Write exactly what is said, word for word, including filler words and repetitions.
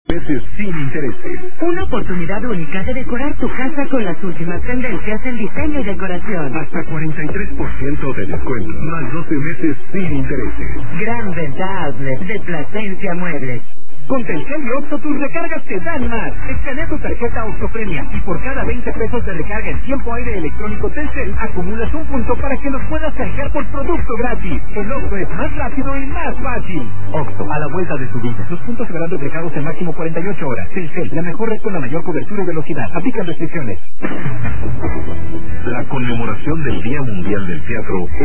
meses sin intereses. Una oportunidad única de decorar tu casa con las últimas tendencias en diseño y decoración. Hasta cuarenta y tres por ciento de descuento, más doce meses sin intereses. Gran venta outlet de Plasencia Muebles. Con Telcel y Oxxo tus recargas te dan más. Escanea tu tarjeta Oxxo Premia y por cada veinte pesos de recarga en tiempo aire electrónico Telcel acumulas un punto para que los puedas canjear por producto gratis. El Oxxo es más rápido y más fácil. Oxxo, a la vuelta de tu vida. Los puntos serán reflejados en máximo cuarenta y ocho horas. Telcel, la mejor red con la mayor cobertura y velocidad. Aplican restricciones. La conmemoración del Día Mundial del Teatro